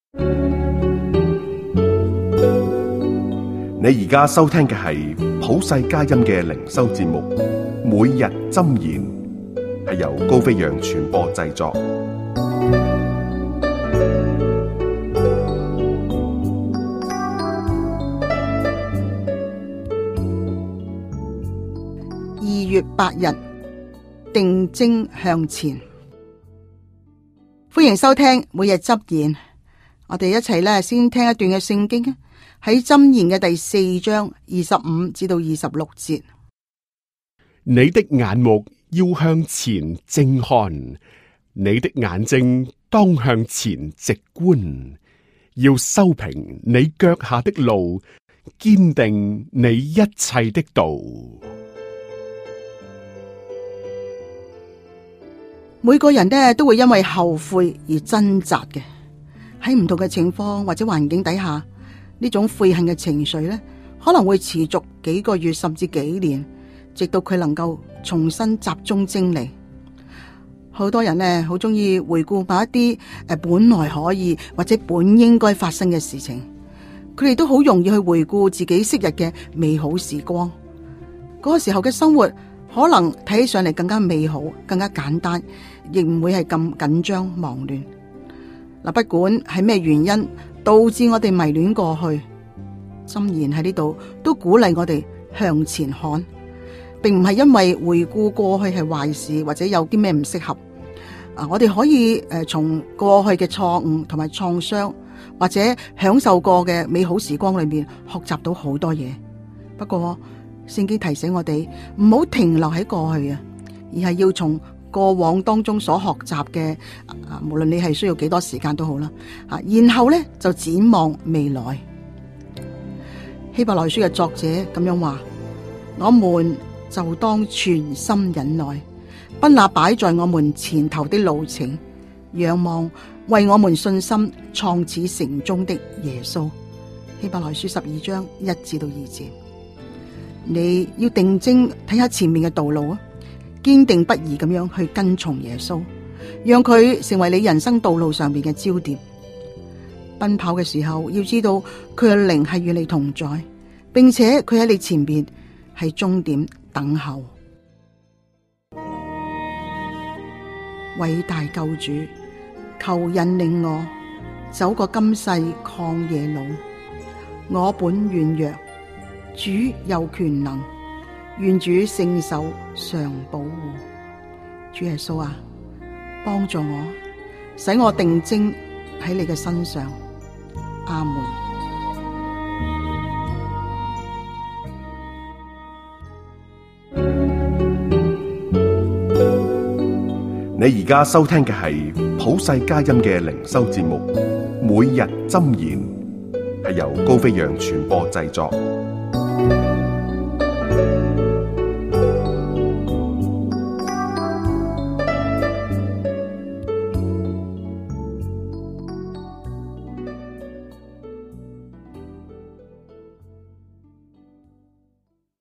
你而家收聽嘅係普世佳音嘅靈修節目，每日箴言，係由高飛揚傳播製作。 2月8日，定睛向前。歡迎收聽每日箴言。我哋一齊先聽一段嘅聖經，喺箴言嘅第4章25至到26節。 你的眼目要向前正看，你的眼睛當向前直觀，要修平你腳下的路，堅定你一切的道。 每個人都會因為後悔而掙扎嘅，喺唔同嘅情況或者環境底下，呢種悔恨嘅情緒可能會持續幾個月甚至幾年，直到佢能夠重新集中精力。好多人好中意回顧某一啲本來可以或者本應該發生嘅事情，佢哋都好容易去回顧自己昔日嘅美好時光。嗰個時候嘅生活可能睇起上嚟更加美好，更加簡單，亦唔會係咁緊張忙亂。不管係咩原因導致我哋迷戀過去，箴言喺呢度都鼓勵我哋向前看，並唔係因為回顧過去係壞事或者有啲咩唔適合。我哋可以從過去嘅錯誤同埋創傷或者享受過嘅美好時光裏面學習到好多嘢。不過聖經提醒我哋唔好停留喺過去，而係要從過往當中所學習嘅，無論你係需要幾多時間都好啦，然後就展望未來。希伯來書嘅作者咁樣話：我們就當全心忍耐，不那擺在我們前頭的路程，仰望為我們信心創始成終的耶穌。希伯來書12章1至2節。你要定睛睇下前面嘅道路啊，堅定不移咁樣去跟從耶穌，讓佢成為你人生道路上面嘅焦點。奔跑嘅時候，要知道佢嘅靈係與你同在，並且佢喺你前邊係終點等候。偉大救主，求引領我走過今世曠野路，我本軟弱，主有權能，願主聖手常保護。主耶穌啊，幫助我，使我定睛喺你嘅身上。阿門。 你而家收聽嘅係普世佳音嘅靈修節目，每日箴言，係由高飛揚傳播製作。